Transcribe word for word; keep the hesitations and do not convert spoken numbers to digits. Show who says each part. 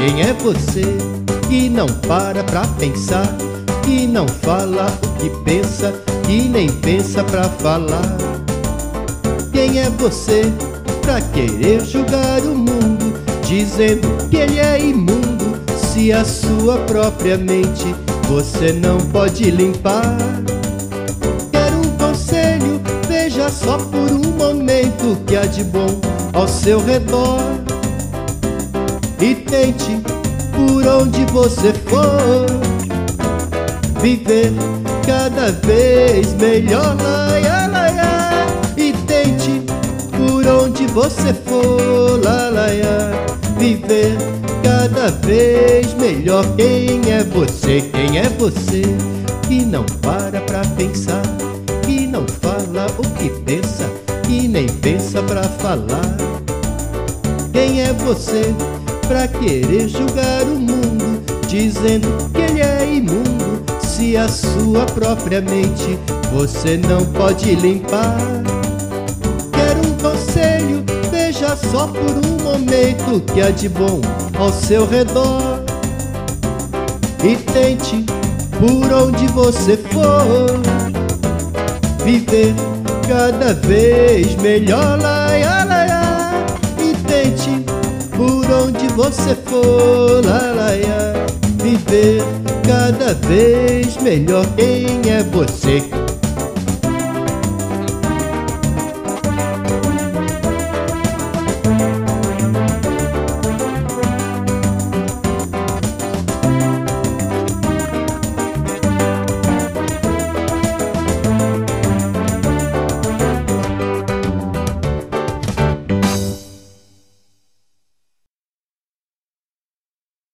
Speaker 1: quem é você, que não para pra pensar, que não fala o que pensa, que nem pensa pra falar. Quem é você pra querer julgar o mundo, dizendo que ele é imundo, se a sua própria mente você não pode limpar? Quero um conselho, veja só por um momento o que há de bom ao seu redor e tente, por onde você for, viver cada vez melhor. Laia, laia. E tente, por onde você for, lá, laia, viver cada vez melhor. Quem é você, quem é você, que não para pra pensar, que não fala o que pensa, que nem pensa pra falar? Quem é você pra querer julgar o mundo, dizendo que ele é imundo, se a sua própria mente você não pode limpar? Quero um conselho, veja só por um momento o que há de bom ao seu redor e tente, por onde você for, viver cada vez melhor. Laia, laia. E tente, por onde você for, lá, laia, viver cada vez melhor. Quem é você?